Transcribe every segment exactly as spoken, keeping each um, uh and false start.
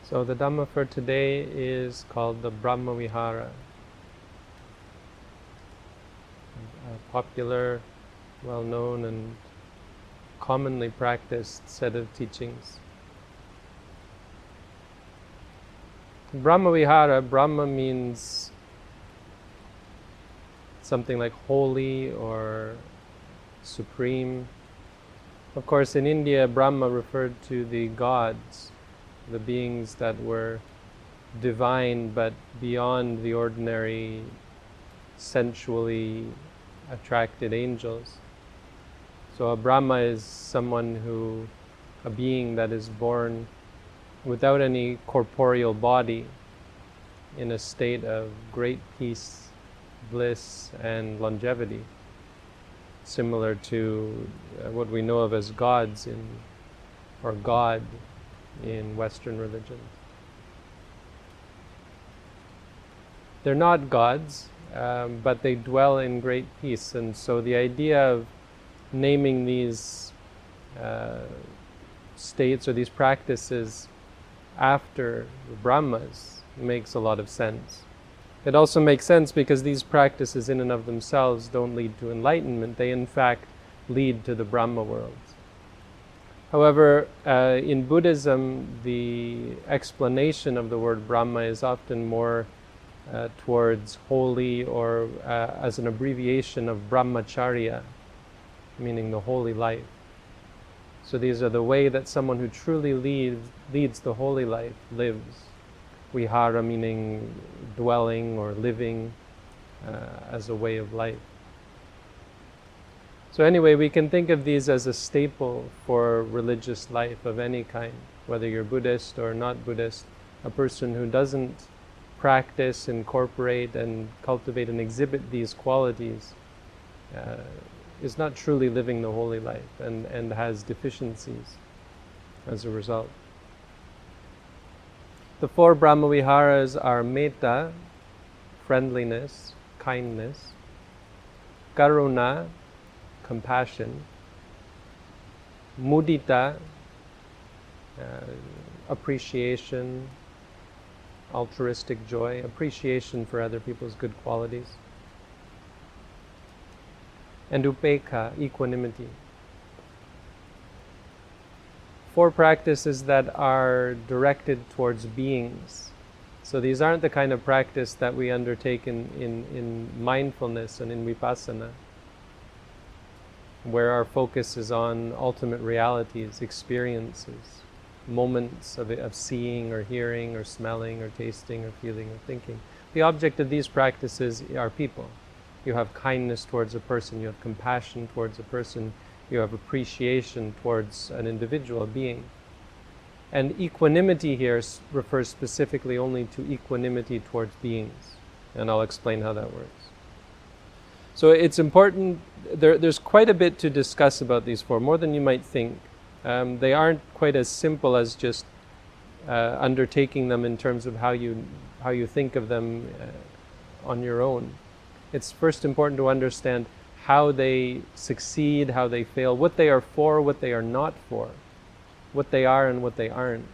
So the Dhamma for today is called the Brahma Vihara, a popular, well-known and commonly practiced set of teachings. Brahma Vihara, Brahma means something like holy or supreme. Of course, in India, Brahma referred to the gods, the beings that were divine but beyond the ordinary sensually attracted angels. So a Brahma is someone who, a being that is born without any corporeal body, in a state of great peace, bliss, and longevity, similar to what we know of as gods in, or God in Western religions. They're not gods, um, but they dwell in great peace, and so the idea of naming these uh, states or these practices after the Brahmas makes a lot of sense. It also makes sense because these practices in and of themselves don't lead to enlightenment. They in fact lead to the Brahma worlds. However, uh, in Buddhism, the explanation of the word Brahma is often more uh, towards holy, or uh, as an abbreviation of Brahmacharya, meaning the holy life. So these are the way that someone who truly leads, leads the holy life lives. Vihara meaning dwelling or living uh, as a way of life. So anyway, we can think of these as a staple for religious life of any kind, whether you're Buddhist or not Buddhist. A person who doesn't practice, incorporate, and cultivate and exhibit these qualities uh, is not truly living the holy life, and, and has deficiencies as a result. The four Brahma Viharas are metta, friendliness, kindness; karuna, compassion; mudita, uh, appreciation, altruistic joy, appreciation for other people's good qualities; and upekkha, equanimity. Four practices that are directed towards beings. So these aren't the kind of practice that we undertake in, in, in mindfulness and in vipassana, where our focus is on ultimate realities, experiences, moments of, of seeing or hearing or smelling or tasting or feeling or thinking. The object of these practices are people. You have kindness towards a person, you have compassion towards a person, you have appreciation towards an individual being. And equanimity here refers specifically only to equanimity towards beings. And I'll explain how that works. So it's important, there, there's quite a bit to discuss about these four, more than you might think. Um, they aren't quite as simple as just uh, undertaking them in terms of how you, how you think of them uh, on your own. It's first important to understand how they succeed, how they fail, what they are for, what they are not for, what they are and what they aren't.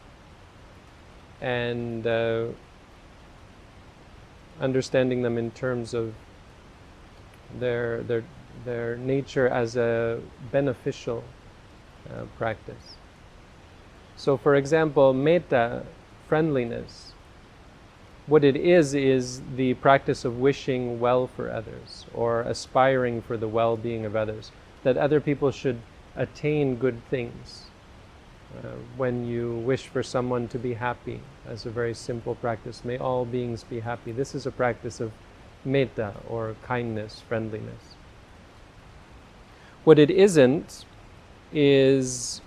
And uh, understanding them in terms of their, their, their nature as a beneficial uh, practice. So for example, metta, friendliness, what it is is the practice of wishing well for others, or aspiring for the well-being of others, that other people should attain good things. Uh, when you wish for someone to be happy, as a very simple practice, may all beings be happy. This is a practice of metta, or kindness, friendliness. What it isn't is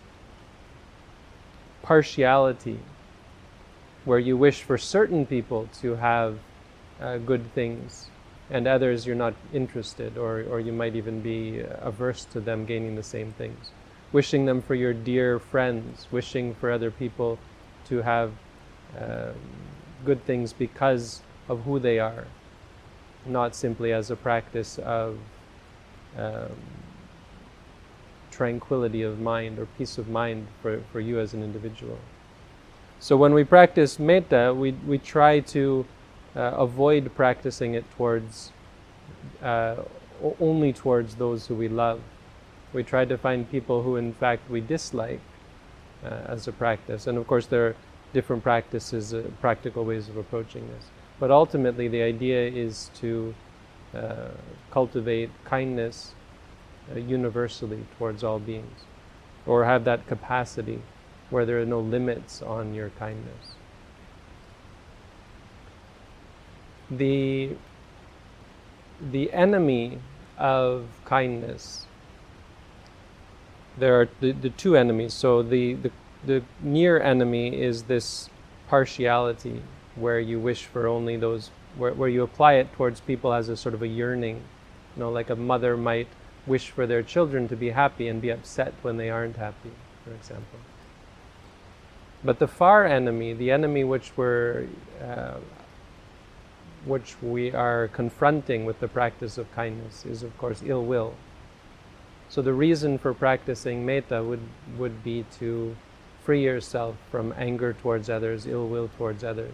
partiality, where you wish for certain people to have uh, good things and others you're not interested, or, or you might even be averse to them gaining the same things. Wishing them for your dear friends, wishing for other people to have uh, good things because of who they are, not simply as a practice of um, tranquility of mind or peace of mind for, for you as an individual. So when we practice metta, we, we try to uh, avoid practicing it towards uh, only towards those who we love. We try to find people who in fact we dislike uh, as a practice. And of course there are different practices, uh, practical ways of approaching this. But ultimately the idea is to uh, cultivate kindness uh, universally towards all beings, or have that capacity where there are no limits on your kindness. The, the enemy of kindness, there are the, the two enemies. So the, the, the near enemy is this partiality, where you wish for only those, where, where you apply it towards people as a sort of a yearning. You know, like a mother might wish for their children to be happy and be upset when they aren't happy, for example. But the far enemy, the enemy which we're, uh, which we are confronting with the practice of kindness, is of course ill will. So the reason for practicing metta would, would be to free yourself from anger towards others, ill will towards others.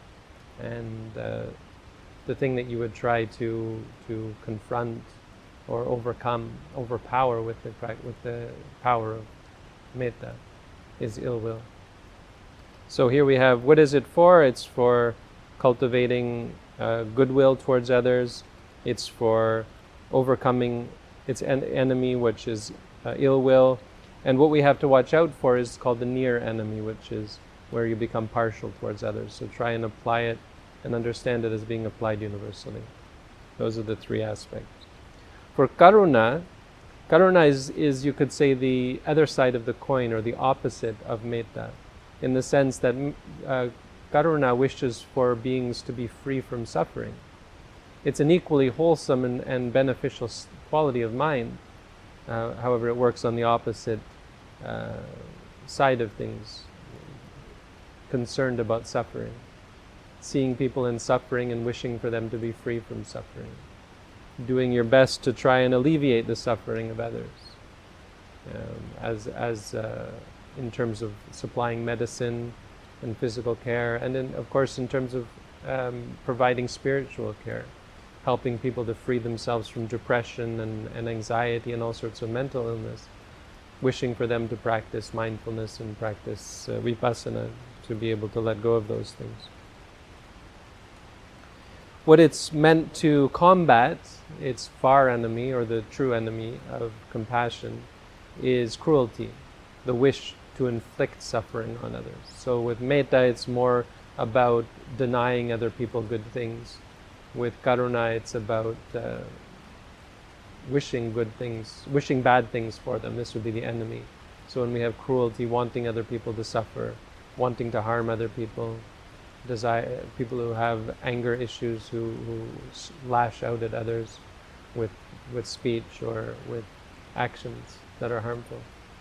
And uh, the thing that you would try to, to confront or overcome, overpower with the, with the power of metta is ill will. So here we have, what is it for? It's for cultivating uh, goodwill towards others. It's for overcoming its en enemy, which is uh, ill will. And what we have to watch out for is called the near enemy, which is where you become partial towards others. So try and apply it and understand it as being applied universally. Those are the three aspects. For karuna, karuna is, is, you could say, the other side of the coin, or the opposite of metta, in the sense that uh, karuna wishes for beings to be free from suffering. It's an equally wholesome and, and beneficial quality of mind. Uh, however, it works on the opposite uh, side of things, concerned about suffering, seeing people in suffering and wishing for them to be free from suffering, doing your best to try and alleviate the suffering of others, um, as, as uh, in terms of supplying medicine and physical care, and in, of course in terms of um, providing spiritual care, helping people to free themselves from depression and, and anxiety and all sorts of mental illness, wishing for them to practice mindfulness and practice uh, vipassana, to be able to let go of those things. What it's meant to combat, its far enemy, or the true enemy of compassion, is cruelty, the wish to inflict suffering on others. So with metta, it's more about denying other people good things. With karuna, it's about uh, wishing good things, wishing bad things for them. This would be the enemy. So when we have cruelty, wanting other people to suffer, wanting to harm other people, desire, people who have anger issues, who, who lash out at others with, with speech or with actions that are harmful.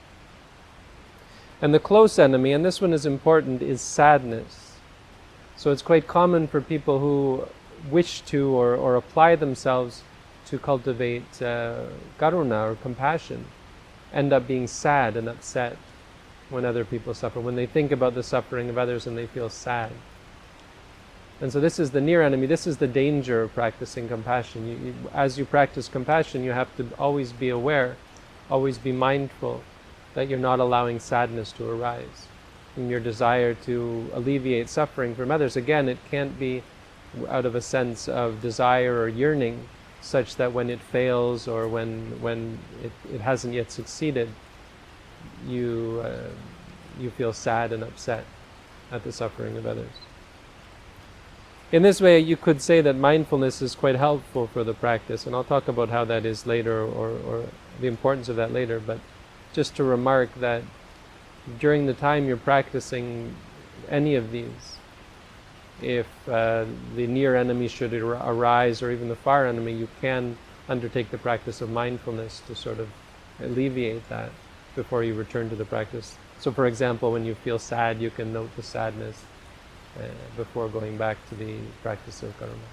And the close enemy, and this one is important, is sadness. So it's quite common for people who wish to or, or apply themselves to cultivate uh, karuna or compassion, end up being sad and upset when other people suffer, when they think about the suffering of others and they feel sad. And so this is the near enemy. This is the danger of practicing compassion. You, you, as you practice compassion, you have to always be aware, always be mindful that you're not allowing sadness to arise. And your desire to alleviate suffering from others, again, it can't be out of a sense of desire or yearning, such that when it fails or when when it, it hasn't yet succeeded, you uh, you feel sad and upset at the suffering of others. In this way, you could say that mindfulness is quite helpful for the practice, and I'll talk about how that is later, or, or the importance of that later, but just to remark that during the time you're practicing any of these, if uh, the near enemy should ar arise, or even the far enemy, you can undertake the practice of mindfulness to sort of alleviate that before you return to the practice. So for example, when you feel sad, you can note the sadness uh, before going back to the practice of karuna.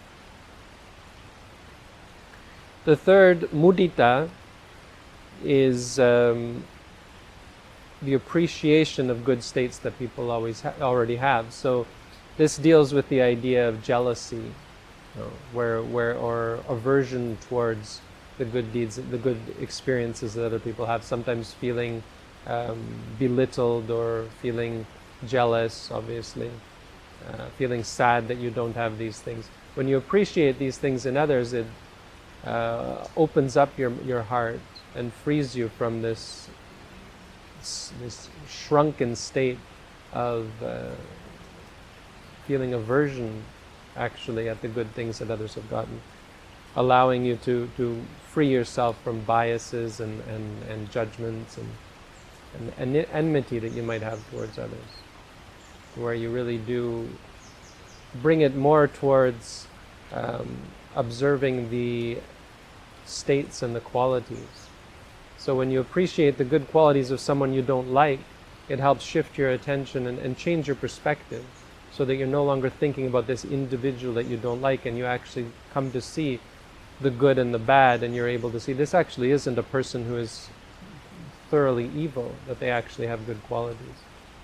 The third, mudita, is um, the appreciation of good states that people always ha- already have. So this deals with the idea of jealousy, you know, where where or aversion towards the good deeds, the good experiences that other people have. Sometimes feeling um, belittled or feeling jealous, obviously, uh, feeling sad that you don't have these things. When you appreciate these things in others, it uh, opens up your your heart and frees you from this this shrunken state of uh, feeling aversion, actually, at the good things that others have gotten, allowing you to, to free yourself from biases and, and, and judgments and, and, and enmity that you might have towards others, where you really do bring it more towards um, observing the states and the qualities. So when you appreciate the good qualities of someone you don't like, it helps shift your attention and, and change your perspective, so that you're no longer thinking about this individual that you don't like, and you actually come to see the good and the bad, and you're able to see this actually isn't a person who is thoroughly evil, that they actually have good qualities.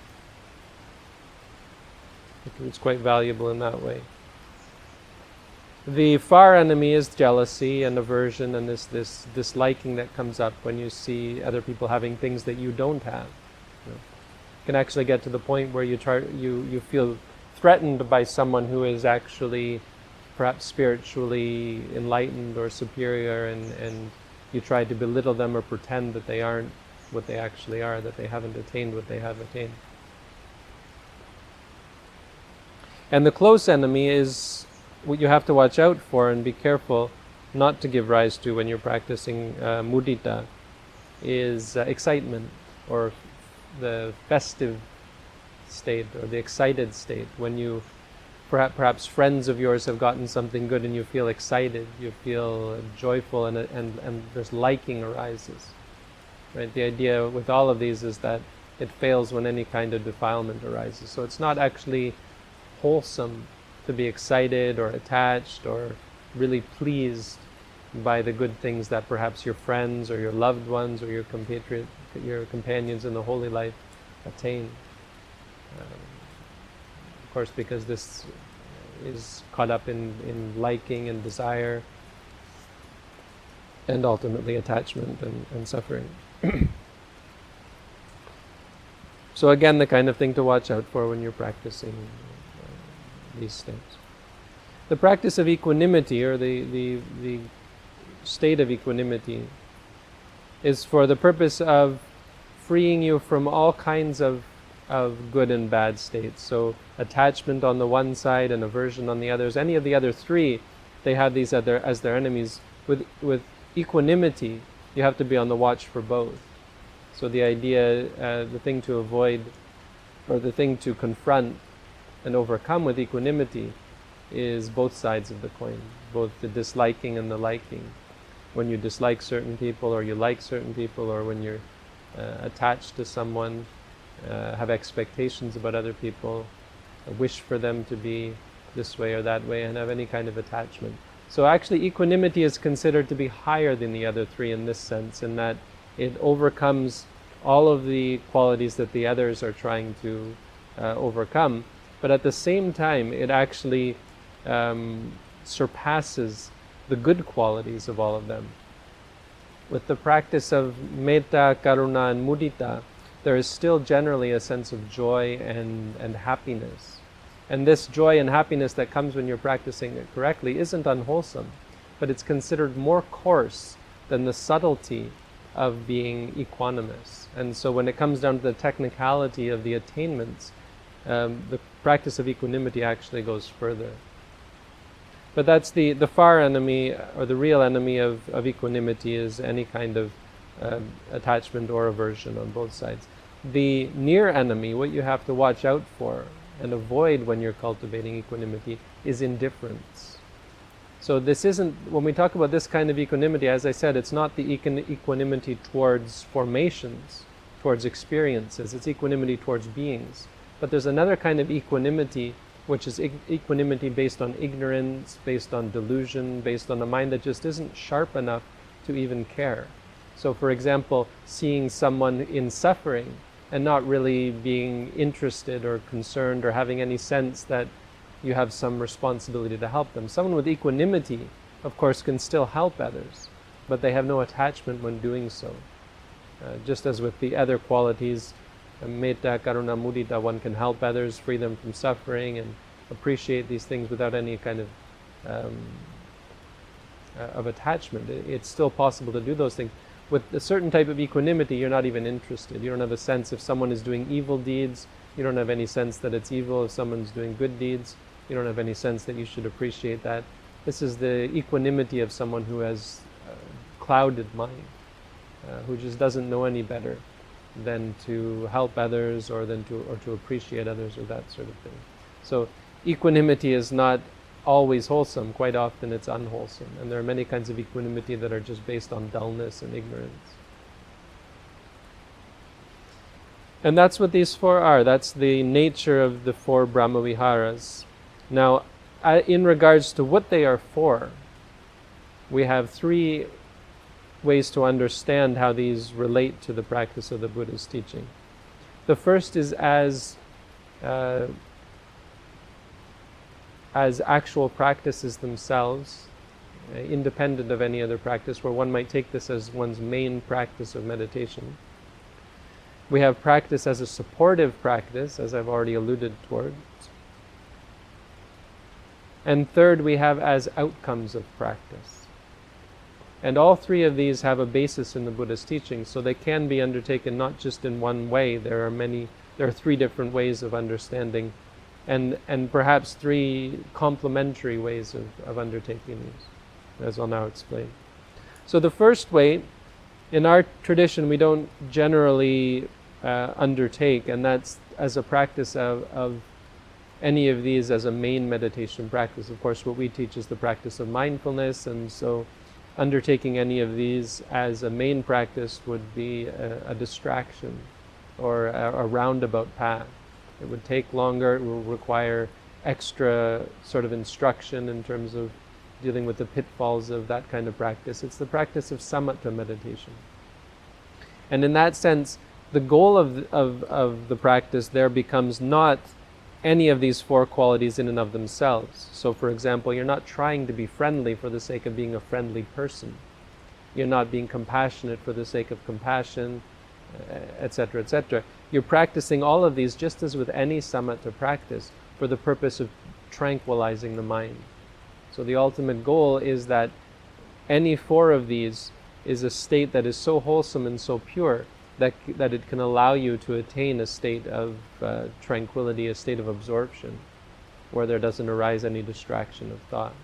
It's quite valuable in that way. The far enemy is jealousy and aversion, and this, this disliking that comes up when you see other people having things that you don't have. You know, you can actually get to the point where you try, you, you feel threatened by someone who is actually perhaps spiritually enlightened or superior, and, and you try to belittle them or pretend that they aren't what they actually are, that they haven't attained what they have attained. And the close enemy is what you have to watch out for and be careful not to give rise to when you're practicing uh, mudita, is uh, excitement, or the festive state, or the excited state. When you, perhaps, perhaps friends of yours have gotten something good and you feel excited, you feel joyful, and, and, and there's liking arises. Right? The idea with all of these is that it fails when any kind of defilement arises. So it's not actually wholesome to be excited or attached or really pleased by the good things that perhaps your friends or your loved ones or your compatriot, your companions in the holy life attain. Um, of course, because this is caught up in, in liking and desire, and ultimately attachment and, and suffering. So again, the kind of thing to watch out for when you're practicing these states. The practice of equanimity, or the, the, the state of equanimity, is for the purpose of freeing you from all kinds of, of good and bad states. So attachment on the one side and aversion on the others. Any of the other three, they have these other, as their enemies. With, with equanimity, you have to be on the watch for both. So the idea, uh, the thing to avoid, or the thing to confront and overcome with equanimity, is both sides of the coin, both the disliking and the liking. When you dislike certain people, or you like certain people, or when you're uh, attached to someone, uh, have expectations about other people, a wish for them to be this way or that way, and have any kind of attachment. So actually equanimity is considered to be higher than the other three in this sense, in that it overcomes all of the qualities that the others are trying to uh, overcome. But at the same time, it actually um, surpasses the good qualities of all of them. With the practice of metta, karuna, and mudita, there is still generally a sense of joy and, and happiness. And this joy and happiness that comes when you're practicing it correctly isn't unwholesome, but it's considered more coarse than the subtlety of being equanimous. And so when it comes down to the technicality of the attainments, um, the practice of equanimity actually goes further. But that's the, the far enemy, or the real enemy of, of equanimity, is any kind of uh, attachment or aversion on both sides. The near enemy, what you have to watch out for and avoid when you're cultivating equanimity, is indifference. So this isn't, when we talk about this kind of equanimity, as I said, it's not the equan- equanimity towards formations, towards experiences, it's equanimity towards beings. But there's another kind of equanimity, which is e- equanimity based on ignorance, based on delusion, based on a mind that just isn't sharp enough to even care. So for example, seeing someone in suffering and not really being interested or concerned or having any sense that you have some responsibility to help them. Someone with equanimity, of course, can still help others, but they have no attachment when doing so. Uh, just as with the other qualities, uh, metta, karuna, mudita, one can help others, free them from suffering, and appreciate these things without any kind of um, uh, of attachment. It, it's still possible to do those things. With a certain type of equanimity, you're not even interested. You don't have a sense if someone is doing evil deeds. You don't have any sense that it's evil if someone's doing good deeds. You don't have any sense that you should appreciate that. This is the equanimity of someone who has uh, clouded mind, uh, who just doesn't know any better than to help others or than to or to appreciate others or that sort of thing. So equanimity is not always wholesome. Quite often it's unwholesome, and there are many kinds of equanimity that are just based on dullness and ignorance. And that's what these four are. That's the nature of the four Brahmaviharas. Now, in regards to what they are for, we have three ways to understand how these relate to the practice of the Buddha's teaching. The first is as uh, as actual practices themselves, uh, independent of any other practice, where one might take this as one's main practice of meditation. We have practice as a supportive practice, as I've already alluded towards. And third, we have as outcomes of practice. And all three of these have a basis in the Buddha's teaching, so they can be undertaken not just in one way. There are many, there are three different ways of understanding, and and perhaps three complementary ways of, of undertaking these, as I'll now explain. So the first way, in our tradition, we don't generally uh, undertake, and that's as a practice of, of any of these as a main meditation practice. Of course, what we teach is the practice of mindfulness, and so undertaking any of these as a main practice would be a, a distraction or a, a roundabout path. It would take longer, it will require extra sort of instruction in terms of dealing with the pitfalls of that kind of practice. It's the practice of samatha meditation. And in that sense, the goal of, of, of the practice there becomes not any of these four qualities in and of themselves. So for example, you're not trying to be friendly for the sake of being a friendly person. You're not being compassionate for the sake of compassion, et cetera, et cetera. You're practicing all of these just as with any samatha practice for the purpose of tranquilizing the mind. So the ultimate goal is that any four of these is a state that is so wholesome and so pure that that it can allow you to attain a state of uh, tranquility, a state of absorption, where there doesn't arise any distraction of thought.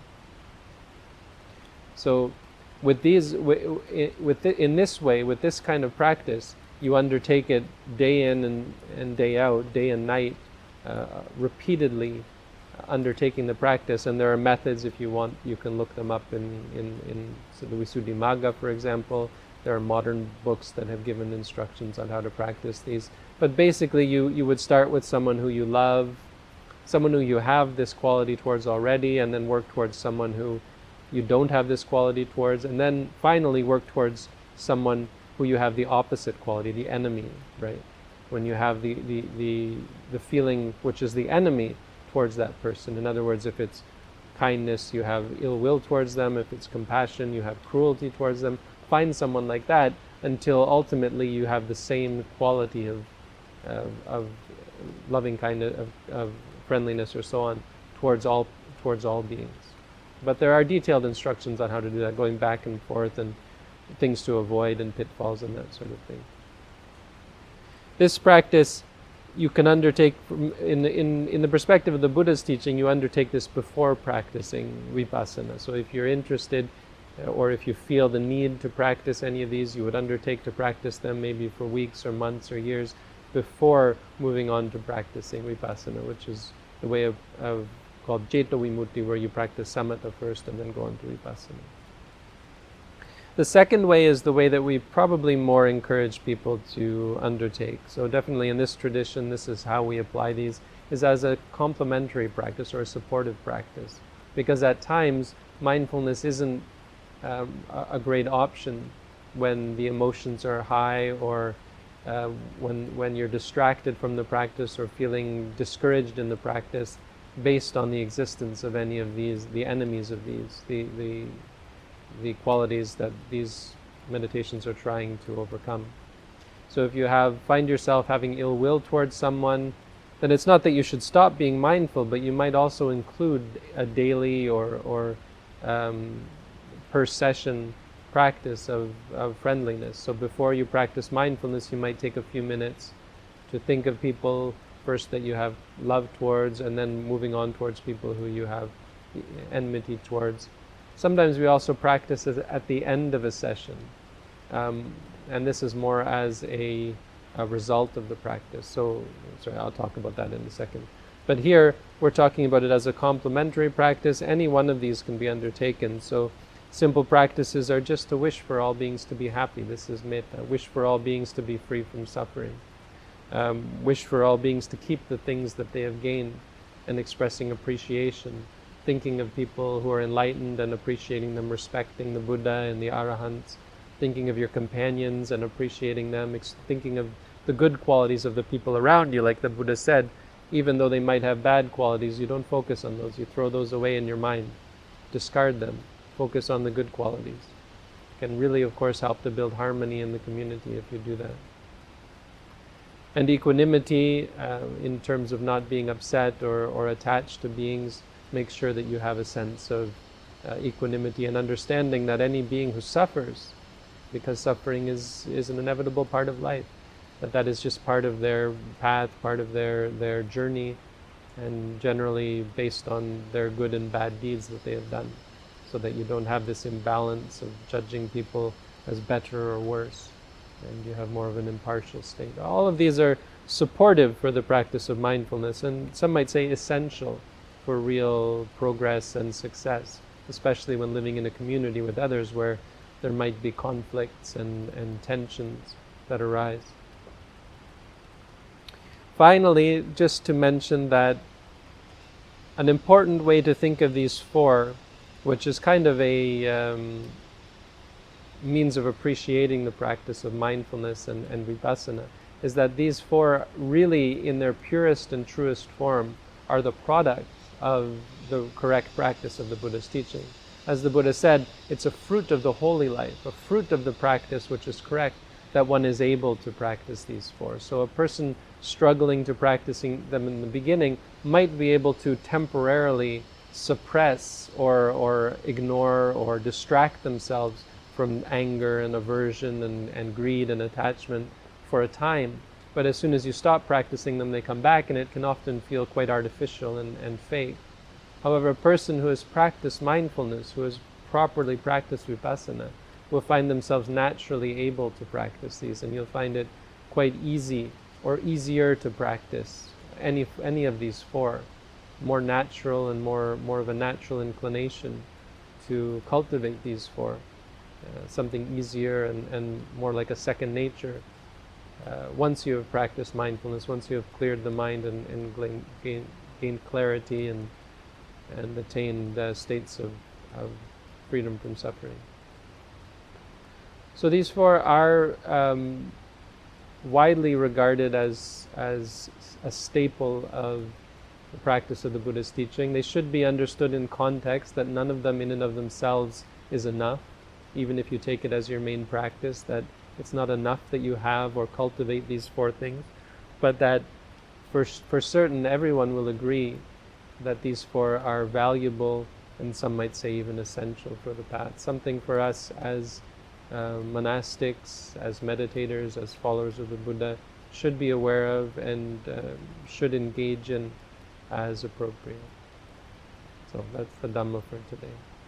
So with these, with in this way, with this kind of practice, you undertake it day in and, and day out, day and night, uh, repeatedly undertaking the practice. And there are methods, if you want, you can look them up in, in, in so the Visuddhimagga, for example. There are modern books that have given instructions on how to practice these. But basically, you, you would start with someone who you love, someone who you have this quality towards already, and then work towards someone who you don't have this quality towards, and then finally work towards someone who you have the opposite quality, the enemy, right? When you have the, the, the, the feeling which is the enemy towards that person. In other words, if it's kindness, you have ill will towards them. If it's compassion, you have cruelty towards them. Find someone like that until ultimately you have the same quality of, of, of loving kindness, of, of friendliness, or so on, towards all towards all beings. But there are detailed instructions on how to do that, going back and forth, and things to avoid, and pitfalls, and that sort of thing. This practice you can undertake from, in, in, in the perspective of the Buddha's teaching, you undertake this before practicing vipassana. So if you're interested, or if you feel the need to practice any of these, you would undertake to practice them maybe for weeks or months or years before moving on to practicing vipassana, which is the way of, of called Jeta Vimutti, where you practice samatha first and then go on to vipassana. The second way is the way that we probably more encourage people to undertake. So definitely in this tradition, this is how we apply these, is as a complementary practice or a supportive practice. Because at times, mindfulness isn't um, a, a great option when the emotions are high, or uh, when, when you're distracted from the practice or feeling discouraged in the practice based on the existence of any of these, the enemies of these, the, the, the qualities that these meditations are trying to overcome. So if you have find yourself having ill will towards someone, then it's not that you should stop being mindful, but you might also include a daily or, or um, per session practice of, of friendliness. So before you practice mindfulness, you might take a few minutes to think of people first that you have love towards, and then moving on towards people who you have enmity towards. Sometimes we also practice at the end of a session, um, and this is more as a, a result of the practice. So, sorry, I'll talk about that in a second. But here, we're talking about it as a complementary practice. Any one of these can be undertaken. So, simple practices are just to wish for all beings to be happy. This is metta. Wish for all beings to be free from suffering. Um, wish for all beings to keep the things that they have gained, and expressing appreciation. Thinking of people who are enlightened and appreciating them, respecting the Buddha and the Arahants. Thinking of your companions and appreciating them. Ex- thinking of the good qualities of the people around you, like the Buddha said. Even though they might have bad qualities, you don't focus on those. You throw those away in your mind. Discard them. Focus on the good qualities. Can really, of course, help to build harmony in the community if you do that. And equanimity, uh, in terms of not being upset or, or attached to beings, make sure that you have a sense of uh, equanimity and understanding that any being who suffers, because suffering is, is an inevitable part of life, that that is just part of their path, part of their, their journey, and generally based on their good and bad deeds that they have done, so that you don't have this imbalance of judging people as better or worse, and you have more of an impartial state. All of these are supportive for the practice of mindfulness, and some might say essential for real progress and success, especially when living in a community with others where there might be conflicts and, and tensions that arise. Finally, just to mention that an important way to think of these four, which is kind of a um, means of appreciating the practice of mindfulness and, and vipassana, is that these four really, in their purest and truest form, are the product of the correct practice of the Buddha's teaching. As the Buddha said, it's a fruit of the holy life, a fruit of the practice which is correct, that one is able to practice these four. So a person struggling to practicing them in the beginning might be able to temporarily suppress or, or ignore or distract themselves from anger and aversion and, and greed and attachment for a time. But as soon as you stop practicing them, they come back, and it can often feel quite artificial and, and fake. However, a person who has practiced mindfulness, who has properly practiced vipassana, will find themselves naturally able to practice these, and you'll find it quite easy or easier to practice any any of these four. More natural and more, more of a natural inclination to cultivate these four. Uh, something easier and, and more like a second nature. Uh, once you have practiced mindfulness, once you have cleared the mind and, and gained, gain, gained clarity and, and attained uh, states of, of freedom from suffering. So these four are um, widely regarded as, as a staple of the practice of the Buddha's teaching. They should be understood in context, that none of them in and of themselves is enough, even if you take it as your main practice, that it's not enough that you have or cultivate these four things, but that for, for certain everyone will agree that these four are valuable, and some might say even essential for the path. Something for us as uh, monastics, as meditators, as followers of the Buddha should be aware of and uh, should engage in as appropriate. So that's the Dhamma for today.